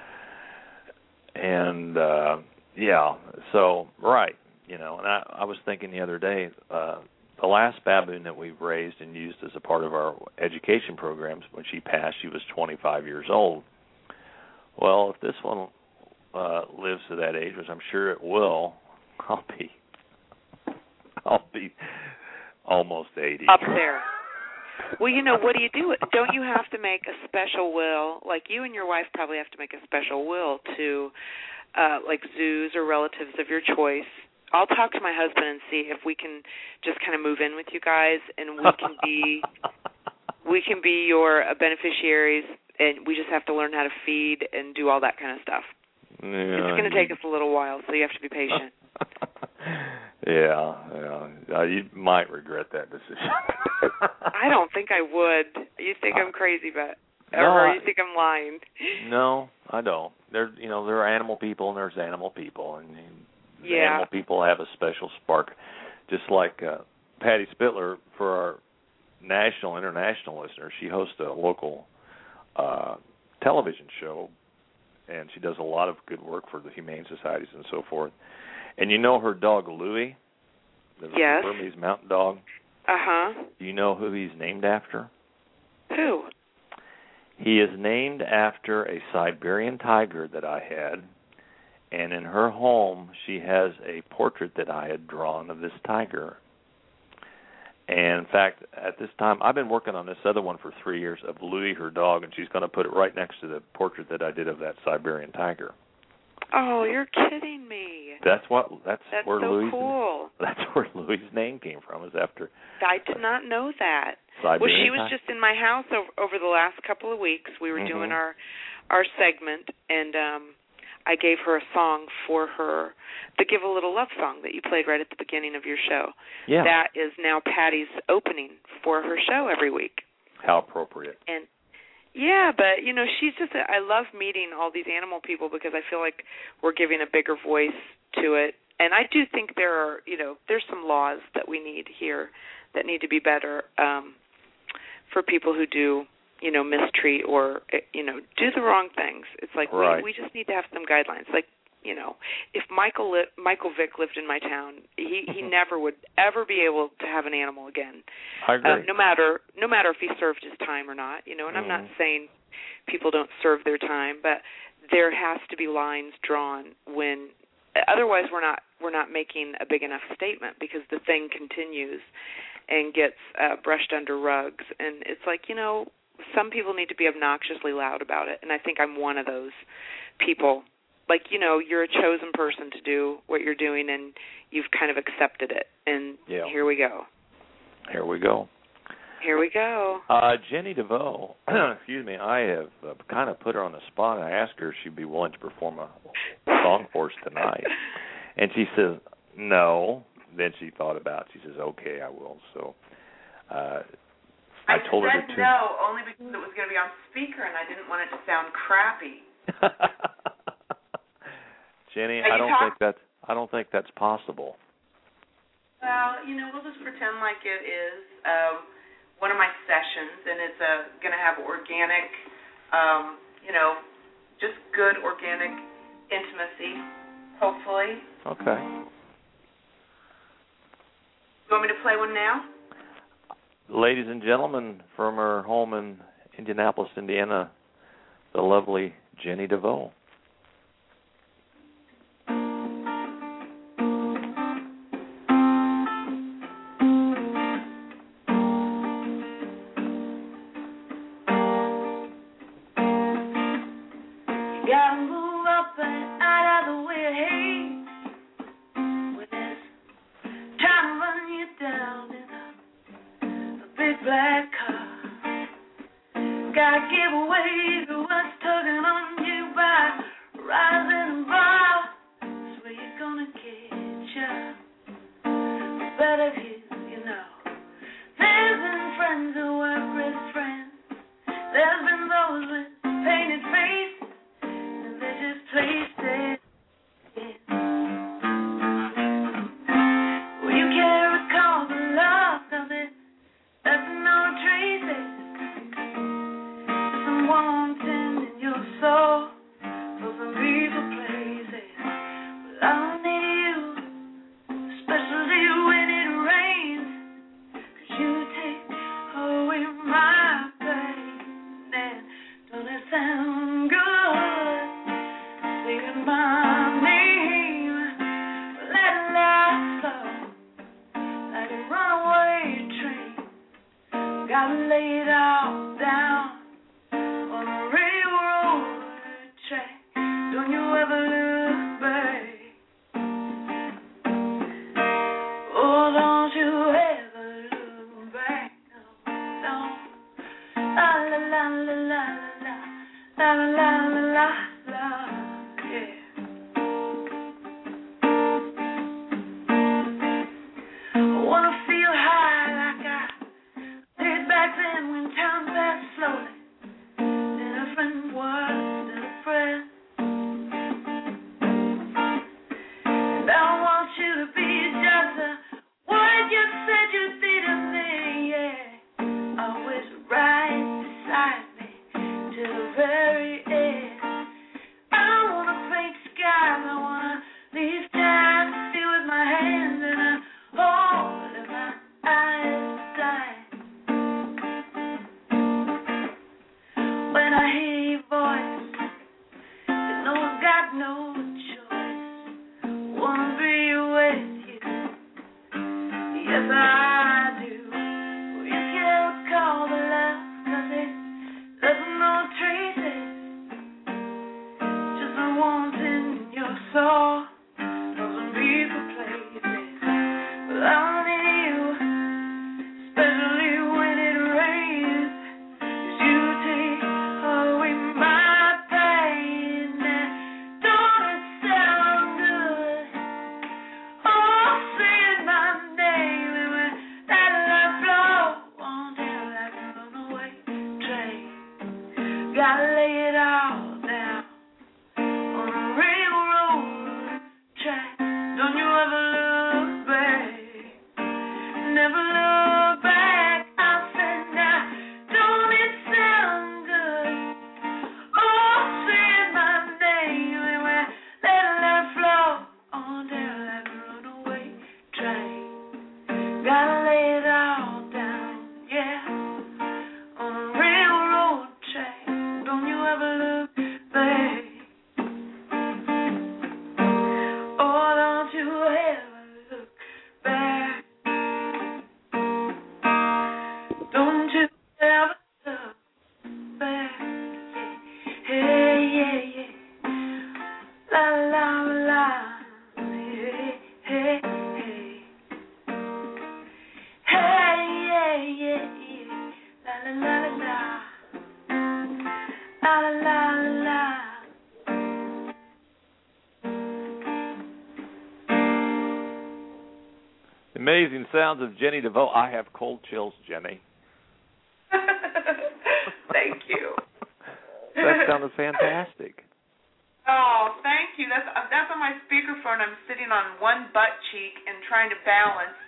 And, so, and I was thinking the other day... the last baboon that we raised and used as a part of our education programs, when she passed, she was 25 years old. Well, if this one lives to that age, which I'm sure it will, I'll be almost 80. Up there. Well, what do you do? Don't you have to make a special will? Like, you and your wife probably have to make a special will to, like, zoos or relatives of your choice. I'll talk to my husband and see if we can just kind of move in with you guys, and we can be your beneficiaries, and we just have to learn how to feed and do all that kind of stuff. Yeah, it's going to take us a little while, so you have to be patient. You might regret that decision. I don't think I would. You think I'm crazy, or you think I'm lying? No, I don't. There are animal people, and there's animal people, and animal people have a special spark, just like Patty Spitler. For our national, international listeners, she hosts a local television show, and she does a lot of good work for the humane societies and so forth. And you know her dog, Louie? The Yes. Burmese mountain dog? Uh-huh. Do you know who he's named after? Who? He is named after a Siberian tiger that I had, and in her home she has a portrait that I had drawn of this tiger. And in fact, at this time, I've been working on this other one for 3 years of Louie, her dog, and she's going to put it right next to the portrait that I did of that Siberian tiger. Oh, you're kidding me. That's where so Louie's cool. That's where Louie's name came from. Is after. I did not know that. Siberian well, she was tiger. just in my house over the last couple of weeks. We were doing our segment, and I gave her a song for her, the Give a Little Love song that you played right at the beginning of your show. Yeah. That is now Patty's opening for her show every week. How appropriate. And yeah, but, you know, she's just, I love meeting all these animal people because I feel like we're giving a bigger voice to it. And I do think there are, you know, there's some laws that we need here that need to be better for people who do, you know, mistreat or, you know, do the wrong things. It's like we just need to have some guidelines. Like, you know, if Michael Vick lived in my town, he never would ever be able to have an animal again. I agree. No matter if he served his time or not, you know. And I'm not saying people don't serve their time, but there has to be lines drawn when. Otherwise, we're not making a big enough statement because the thing continues and gets brushed under rugs. And it's like, you know, some people need to be obnoxiously loud about it, and I think I'm one of those people. Like, you know, you're a chosen person to do what you're doing, and you've kind of accepted it. And here we go. Here we go. Here we go. Jenny DeVoe, excuse me, I have kind of put her on the spot. I asked her if she'd be willing to perform a song for us tonight. And she says, no. Then she thought about it. She says, okay, I will. So I told her to said no, only because it was going to be on speaker, and I didn't want it to sound crappy. Jenny, I don't think that's possible. Well, you know, we'll just pretend like it is one of my sessions, and it's going to have organic, you know, just good organic intimacy, hopefully. Okay. You want me to play one now? Ladies and gentlemen, from her home in Indianapolis, Indiana, the lovely Jenny DeVoe. Amazing sounds of Jenny DeVoe. I have cold chills, Jenny. Thank you. That sounded fantastic. Oh, thank you. That's on my speakerphone. I'm sitting on one butt cheek and trying to balance.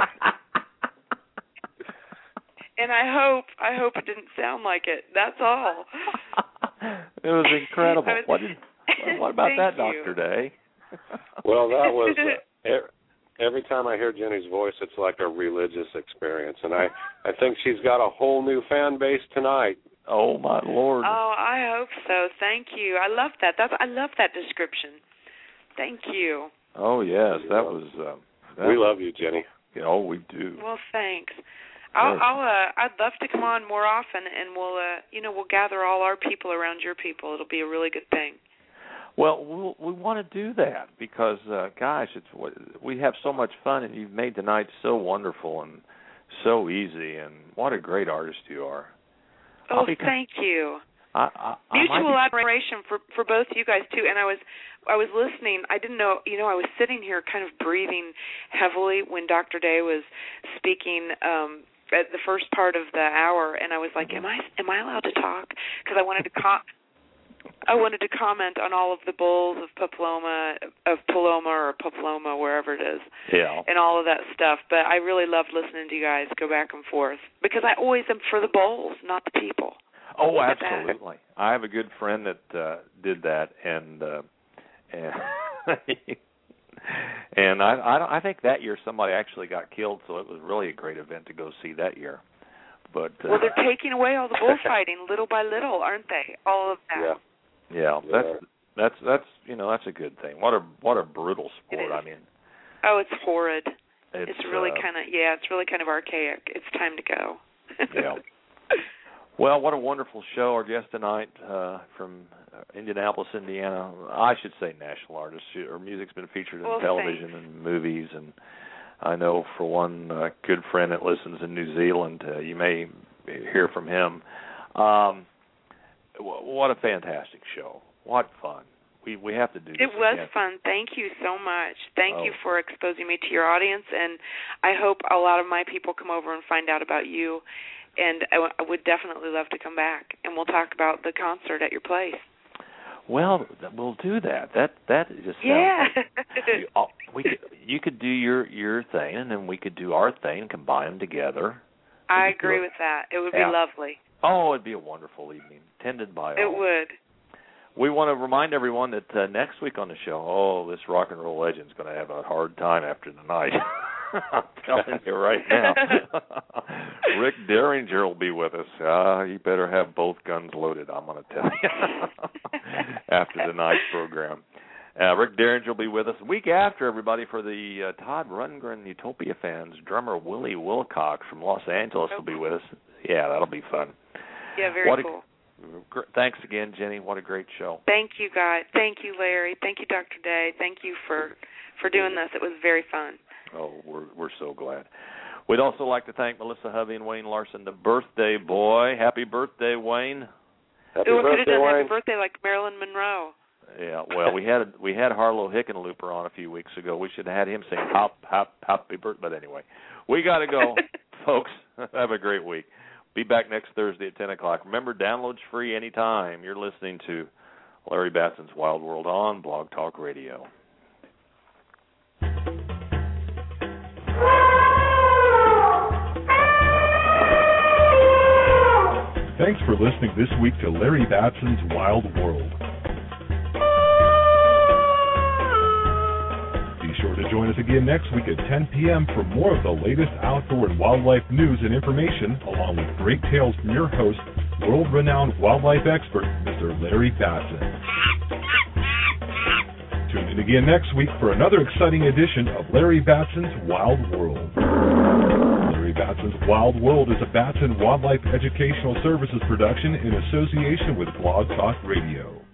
And I hope it didn't sound like it. That's all. It was incredible. What about that, you. Dr. Day? Well, that was every time I hear Jenny's voice, it's like a religious experience, and I think she's got a whole new fan base tonight. Oh my Lord! Oh, I hope so. Thank you. I love that. I love that description. Thank you. Oh yes, that was. We love you, Jenny. Oh, we do. Well, thanks. I'd love to come on more often, and we'll gather all our people around your people. It'll be a really good thing. Well, we want to do that because, gosh, we have so much fun, and you've made tonight so wonderful and so easy, and what a great artist you are. Oh, thank you. Mutual admiration for both you guys too. And I was listening. I didn't know. I was sitting here kind of breathing heavily when Dr. Day was speaking at the first part of the hour, and I was like, "Am I allowed to talk?" Because I wanted to comment on all of the bulls of Paloma or Paploma, wherever it is, and all of that stuff. But I really loved listening to you guys go back and forth because I always am for the bulls, not the people. Oh, absolutely. I have a good friend that did that, and and I think that year somebody actually got killed, so it was really a great event to go see that year. But well, they're taking away all the bullfighting little by little, aren't they? All of that. Yeah, that's a good thing. What a brutal sport. I mean. Oh, it's horrid. It's really kind of archaic. It's time to go. Yeah. Well, what a wonderful show. Our guest tonight from Indianapolis, Indiana. I should say national artist. Her music's been featured in television and movies, and I know for one good friend that listens in New Zealand, you may hear from him. What a fantastic show. What fun. We have to do this. It was again. fun. Thank you so much. Thank you for exposing me to your audience, and I hope a lot of my people come over and find out about you, and I would definitely love to come back, and we'll talk about the concert at your place. Well, we'll do that. That just sounds like you could do your thing, and then we could do our thing, combine them together. I agree with that. It would be lovely. Oh, it'd be a wonderful evening, tended by all. It would. We want to remind everyone that next week on the show, this rock and roll legend's going to have a hard time after tonight. I'm telling you right now. Rick Derringer will be with us. You better have both guns loaded, I'm going to tell you, after tonight's program. Rick Derringer will be with us. The week after, everybody, for the Todd Rundgren Utopia fans, drummer Willie Wilcox from Los Angeles will be with us. Yeah, that'll be fun. Yeah, very cool. Thanks again, Jenny. What a great show. Thank you, guys. Thank you, Larry. Thank you, Dr. Day. Thank you for doing this. It was very fun. Oh, we're so glad. We'd also like to thank Melissa Hovey and Wayne Larson, the birthday boy. Happy birthday, Wayne. Happy birthday, Wayne. Happy birthday like Marilyn Monroe. Yeah, well, we had Harlow Hickenlooper on a few weeks ago. We should have had him sing happy birthday. But anyway, we got to go, folks. Have a great week. Be back next Thursday at 10 o'clock. Remember, downloads free anytime. You're listening to Larry Batson's Wild World on Blog Talk Radio. Thanks for listening this week to Larry Batson's Wild World. Be sure to join us again next week at 10 p.m. for more of the latest outdoor and wildlife news and information, along with great tales from your host, world-renowned wildlife expert, Mr. Larry Batson. Tune in again next week for another exciting edition of Larry Batson's Wild World. Larry Batson's Wild World is a Batson Wildlife Educational Services production in association with Blog Talk Radio.